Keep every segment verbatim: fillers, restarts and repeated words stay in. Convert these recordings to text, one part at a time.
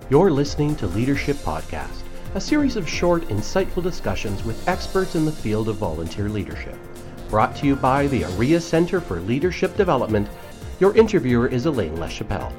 You're listening to Leadership Podcast, a series of short, insightful discussions with experts in the field of volunteer leadership. Brought to you by the ARIA Centre for Leadership Development. Your interviewer is Elaine LaChapelle.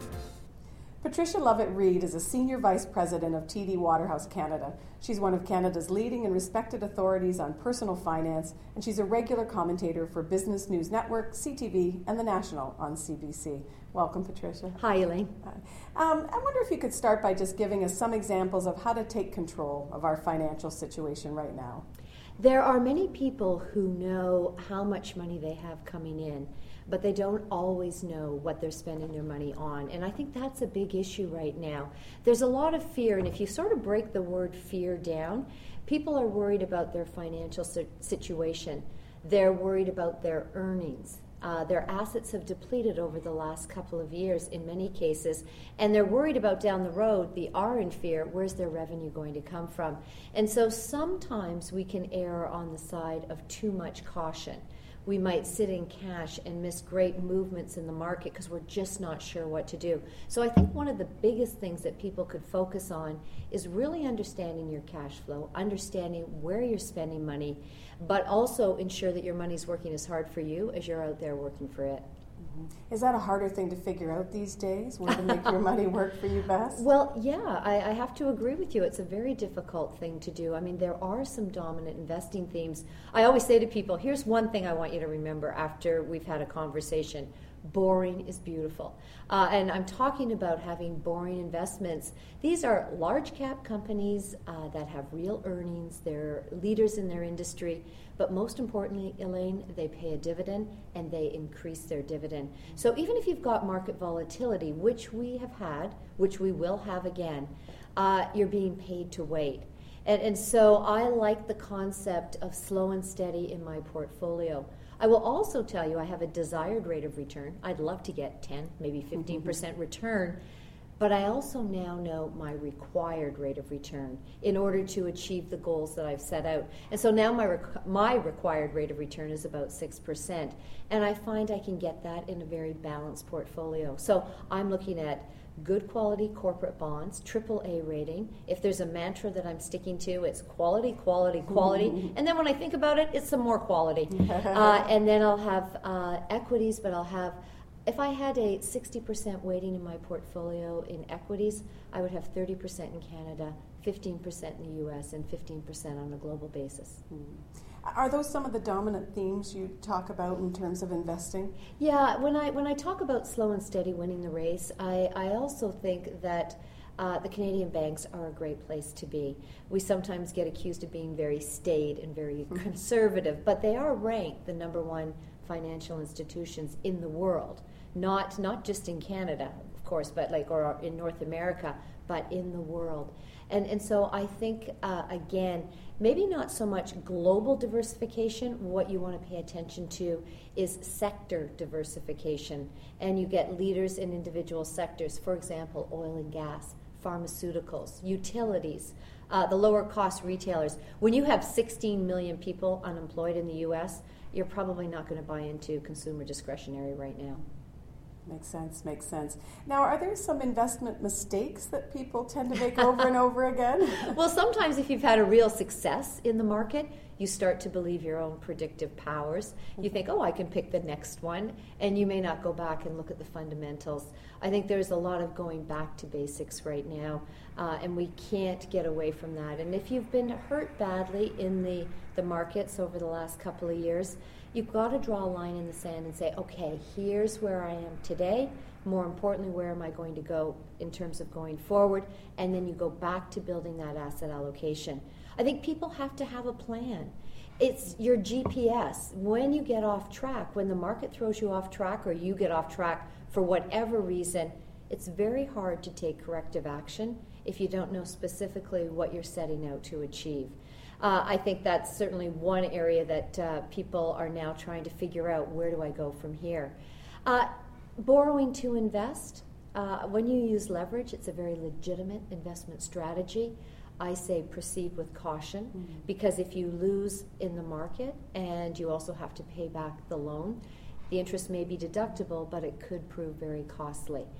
Patricia Lovett-Reed is a Senior Vice President of T D Waterhouse Canada. She's one of Canada's leading and respected authorities on personal finance, and she's a regular commentator for Business News Network, C T V, and The National on C B C. Welcome, Patricia. Hi, Elaine. Um, I wonder if you could start by just giving us some examples of how to take control of our financial situation right now. There are many people who know how much money they have coming in, but they don't always know what they're spending their money on. And I think that's a big issue right now. There's a lot of fear, and if you sort of break the word fear down, people are worried about their financial situation. They're worried about their earnings. Uh, their assets have depleted over the last couple of years in many cases, and they're worried about down the road, the are in fear, where's their revenue going to come from? And so sometimes we can err on the side of too much caution. We might sit in cash and miss great movements in the market because we're just not sure what to do. So I think one of the biggest things that people could focus on is really understanding your cash flow, understanding where you're spending money, but also ensure that your money's working as hard for you as you're out there working for it. Is that a harder thing to figure out these days, where to make your money work for you best? Well, yeah, I, I have to agree with you. It's a very difficult thing to do. I mean, there are some dominant investing themes. I always say to people, here's one thing I want you to remember after we've had a conversation. Boring is beautiful. Uh, and I'm talking about having boring investments. These are large cap companies uh, that have real earnings. They're leaders in their industry. But most importantly, Elaine, they pay a dividend and they increase their dividend. So even if you've got market volatility, which we have had, which we will have again, uh, you're being paid to wait. And, and so I like the concept of slow and steady in my portfolio. I will also tell you I have a desired rate of return. I'd love to get ten, maybe fifteen percent return, but I also now know my required rate of return in order to achieve the goals that I've set out. And so now my rec- my required rate of return is about six percent, and I find I can get that in a very balanced portfolio. So I'm looking at good quality corporate bonds, triple A rating. If there's a mantra that I'm sticking to, it's quality, quality, quality. Mm-hmm. And then when I think about it, it's some more quality. uh, and then I'll have uh, equities, but I'll have, if I had a sixty percent weighting in my portfolio in equities, I would have thirty percent in Canada, fifteen percent in the U S, and fifteen percent on a global basis. Mm. Are those some of the dominant themes you talk about in terms of investing? Yeah, when I when I talk about slow and steady winning the race, I, I also think that uh, the Canadian banks are a great place to be. We sometimes get accused of being very staid and very mm-hmm. conservative, but they are ranked the number one financial institutions in the world, not not just in Canada, of course, but like or in North America, but in the world. And and so I think, uh, again, maybe not so much global diversification. What you want to pay attention to is sector diversification. And you get leaders in individual sectors, for example, oil and gas, pharmaceuticals, utilities, uh, the lower cost retailers. When you have sixteen million people unemployed in the U S, you're probably not going to buy into consumer discretionary right now. Makes sense, makes sense. Now, are there some investment mistakes that people tend to make over and over again? Well, sometimes if you've had a real success in the market, you start to believe your own predictive powers. You think, oh, I can pick the next one, and you may not go back and look at the fundamentals. I think there's a lot of going back to basics right now, uh, and we can't get away from that. And if you've been hurt badly in the, the markets over the last couple of years, you've got to draw a line in the sand and say, okay, here's where I am today. More importantly, where am I going to go in terms of going forward? And then you go back to building that asset allocation. I think people have to have a plan. It's your G P S. When you get off track, when the market throws you off track or you get off track for whatever reason, it's very hard to take corrective action if you don't know specifically what you're setting out to achieve. Uh, I think that's certainly one area that uh, people are now trying to figure out, where do I go from here? Uh, borrowing to invest, uh, when you use leverage, it's a very legitimate investment strategy. I say proceed with caution, mm-hmm. because if you lose in the market and you also have to pay back the loan, the interest may be deductible, but it could prove very costly.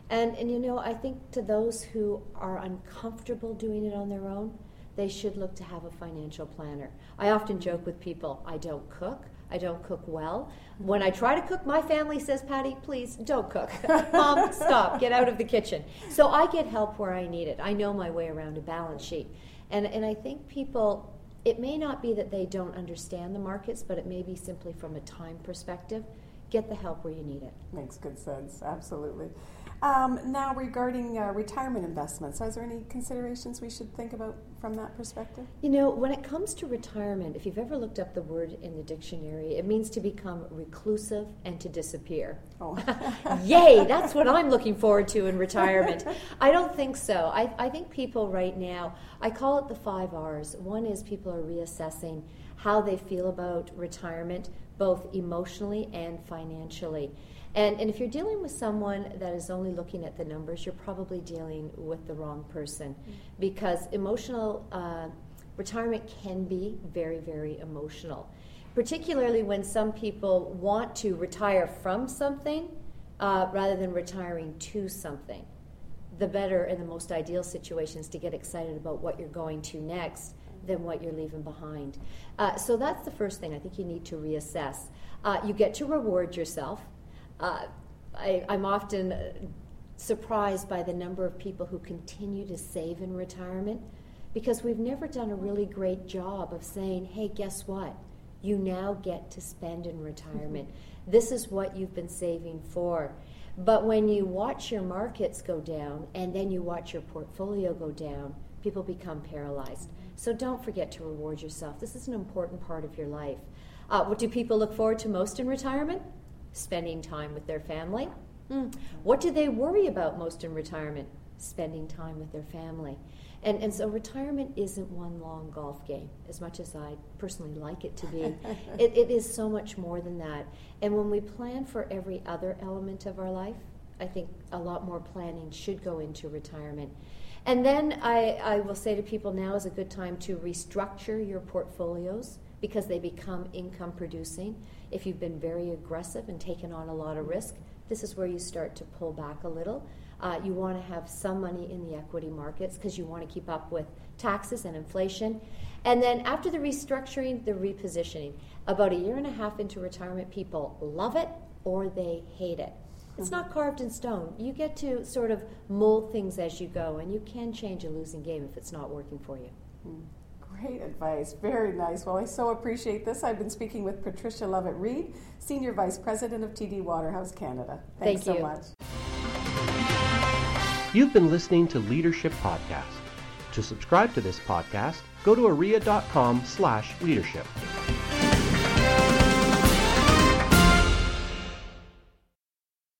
And, and you know, I think to those who are uncomfortable doing it on their own, they should look to have a financial planner. I often joke with people, I don't cook. I don't cook well. When I try to cook, my family says, Patty, please don't cook. Mom, stop. Get out of the kitchen. So I get help where I need it. I know my way around a balance sheet. And, and I think people, it may not be that they don't understand the markets, but it may be simply from a time perspective. Get the help where you need it. Makes good sense. Absolutely. Um, now, regarding uh, retirement investments, is there any considerations we should think about from that perspective? You know, when it comes to retirement, if you've ever looked up the word in the dictionary, it means to become reclusive and to disappear. Oh. Yay, that's what I'm looking forward to in retirement. I don't think so. I, I think people right now, I call it the five R's. One is people are reassessing how they feel about retirement, both emotionally and financially. And, and if you're dealing with someone that is only looking at the numbers, you're probably dealing with the wrong person, mm-hmm. because emotional uh, retirement can be very, very emotional, particularly when some people want to retire from something uh, rather than retiring to something. The better and the most ideal situation is to get excited about what you're going to next than what you're leaving behind. Uh, so that's the first thing I think you need to reassess. Uh, you get to reward yourself. Uh, I, I'm often uh, surprised by the number of people who continue to save in retirement, because we've never done a really great job of saying, hey, guess what? You now get to spend in retirement. Mm-hmm. This is what you've been saving for. But when you watch your markets go down and then you watch your portfolio go down, people become paralyzed. So don't forget to reward yourself. This is an important part of your life. Uh, what do people look forward to most in retirement? Spending time with their family. Mm. What do they worry about most in retirement? Spending time with their family. And and so retirement isn't one long golf game, as much as I personally like it to be. it, it is so much more than that. And when we plan for every other element of our life, I think a lot more planning should go into retirement. And then I, I will say to people, now is a good time to restructure your portfolios, because they become income producing. If you've been very aggressive and taken on a lot of risk, this is where you start to pull back a little. Uh, you want to have some money in the equity markets because you want to keep up with taxes and inflation. And then after the restructuring, the repositioning. About a year and a half into retirement, people love it or they hate it. It's not carved in stone. You get to sort of mold things as you go, and you can change a losing game if it's not working for you. Mm. Great advice. Very nice. Well, I so appreciate this. I've been speaking with Patricia Lovett-Reed, Senior Vice President of T D Waterhouse Canada. Thanks Thank so you. much. You've been listening to Leadership Podcast. To subscribe to this podcast, go to aria.com slash leadership.